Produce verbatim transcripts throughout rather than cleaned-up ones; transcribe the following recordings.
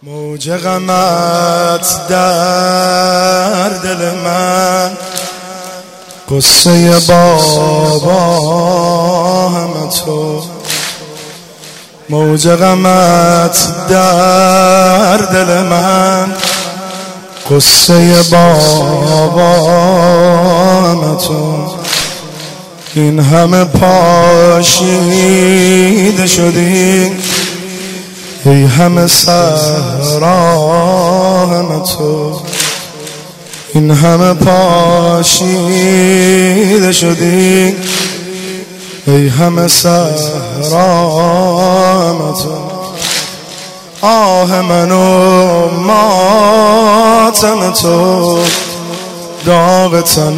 موج غمت در دل من، قصه بابا همه تو. موج غمت در دل من، قصه بابا همه تو. این همه پاشیده شدی، ای همه صحرا همه تو. این همه پاشیده شدی، ای همه صحرا همه تو. آه من و ماتم تو، داغ تن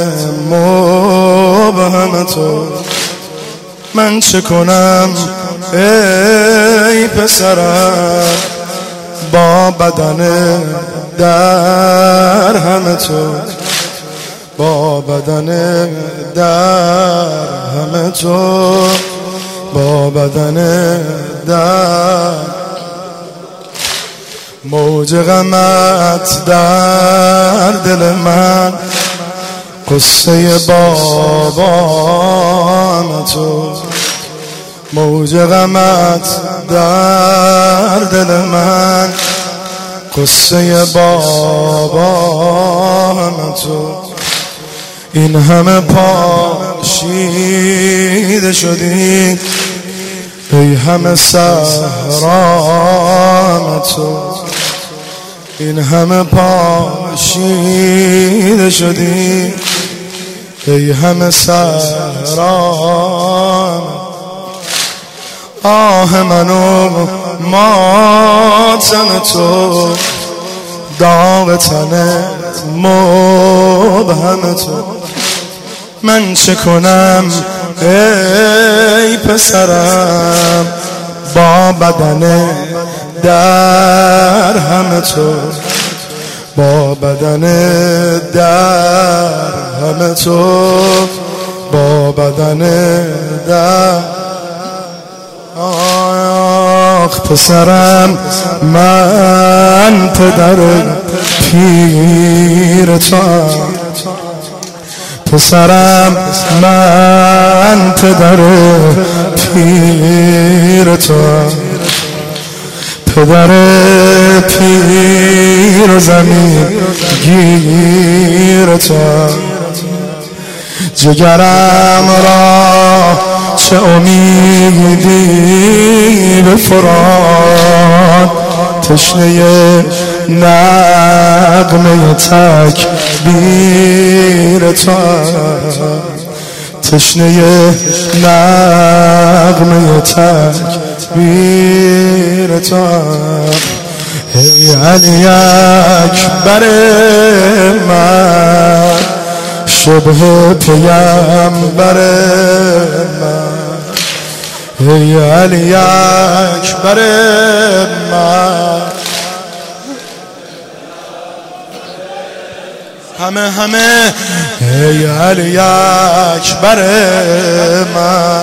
مبهم تو. من چه کنم ای پسرم، با بدن در همه تو. با بدن در همه تو، با بدن در. موج غمت در دل من، قصه بابا همه تو. موج غمت در دل من، قصه بابا همه تو. این همه پاشیده شدی، ای همه صحرا همه تو. این همه پاشیده شدی، ای همه صحرا. آه من و ماتم تو، داغ تن مبهم تو. من چه کنم ای پسرم، با بدن در همه تو. با بدن در همه تو، با بدن در. آخ پسرم من پدر پیر توام. پسرم من پدر پیر توام. پدر پیر و زمین گیر توام. جگرم را چه امیدی بفراد، تشنه نغمه تکبیر توام. تشنه نغمه تکبیر توام. ای علی اکبر من، شبه پیامبر من. ای علی اکبر من. همه همه ای علی اکبر من.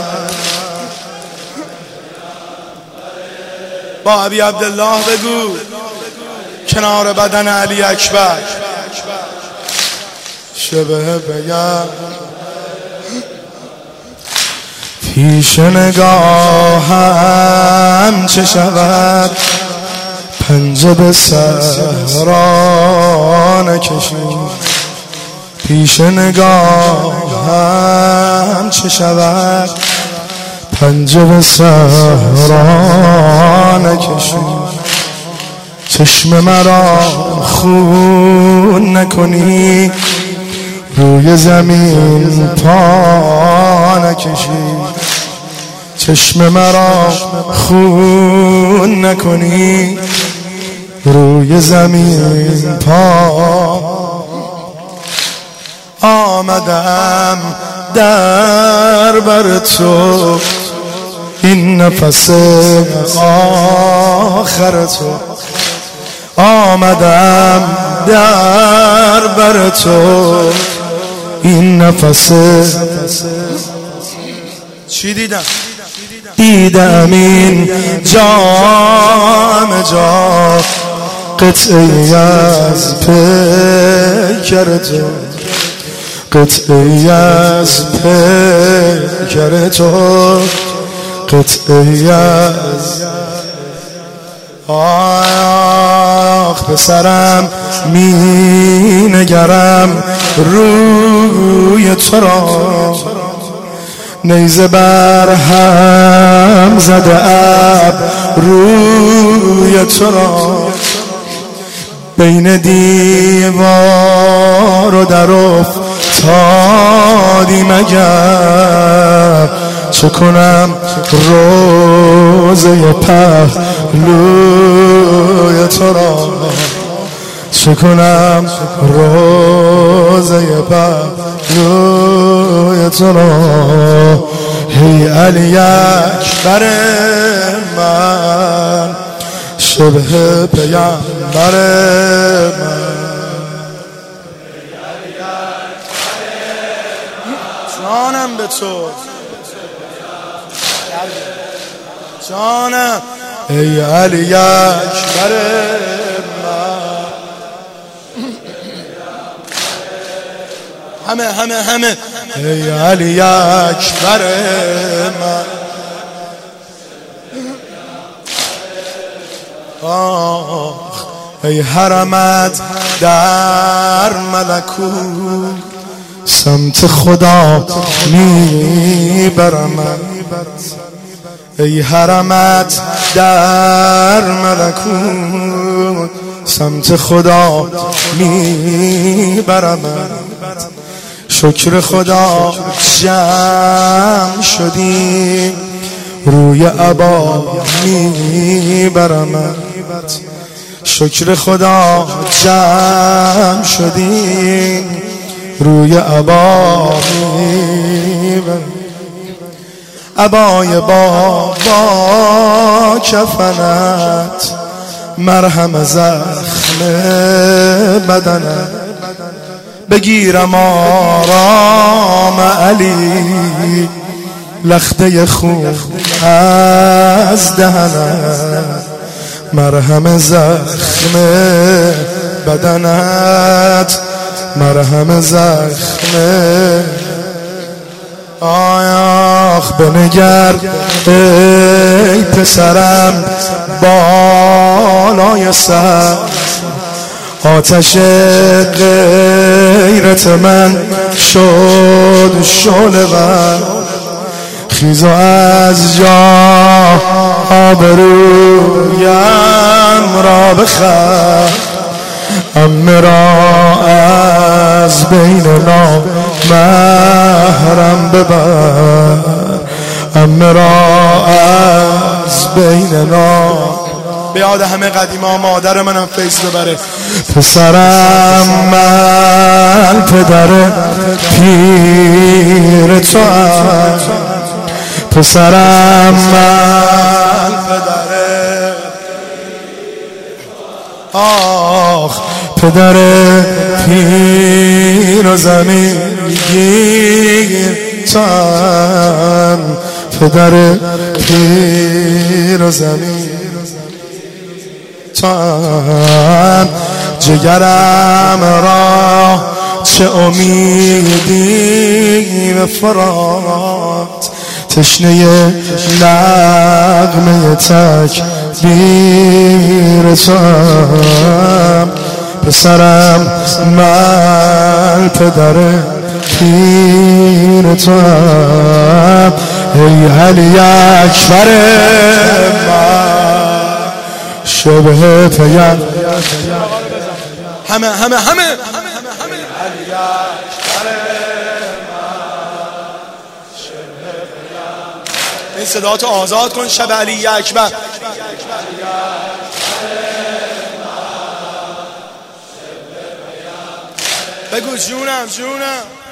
با ابی عبدالله بگو کنار بدن علی اکبر. شبه بگم پیش نگاهم چه شود، پنجه به صحرا نکشید. پیش نگاهم چه شود، پنجه به صحرا نکشید. چشم مرا خون نکنی، روی زمین پا نکشید. چشم مرا خون نکنی، روی زمین پا. آمدم در بر تو، این نفس آخر تو. آمدم در بر تو، این نفس. چی دیدم؟ دیدم این جام جا قطعی از پیکر تو، قطعی از پیکر تو، قطعی از آخ پسرم می نگرم روی تو را، نیزه بر هم زده اب روی تو را، بین دیوار و در افتادی مگر، چه کنم روزه پهلوی تو را، چه کنم روزه پهلوی تو را. هی علی اکبر من، شبه پیامبر من، جانم به تو، جانم ای علی اکبر من. همه همه همه ای علی اکبر من. آه ای حرمت در ملکوت، سمت خدا میبرم. ای حرمت در ملکوت، سمت خدا میبرم. شکر خدا جمع شدیم، روی عبا میبرم. شکر خدا جمع شدیم، روی عبا میبرم. عبای بابا کفنت، مرهم زخم بدنت، بگیرم آرام علی، لخته خون از دهنت، مرهم زخم بدنت، مرهم زخم. آیاخ بنگر ای پسرم بالای سر، آتش غیرت من شد شعله ور. خیز و از جا آبرویم را بخر، عمه را از بین نامحرم ببر، عمه را از بین نام. به یاد همه قدیما مادر منم فیض ببره. پسرم من پدر پیر تو هم، پسرم من پدر آخ پدر پیر و زمین گیر تو هم، پدر پیر و زمین تو هم. جگرم را چه امیدی به فرات، تشنه نغمه تکبیر تو هم. پسرم من پدر پیر تو هم. ای علی اکبر من، شبه پیام. همه همه همه این صداتو آزاد کن. شب علی اکبر. بگو جونم جونم.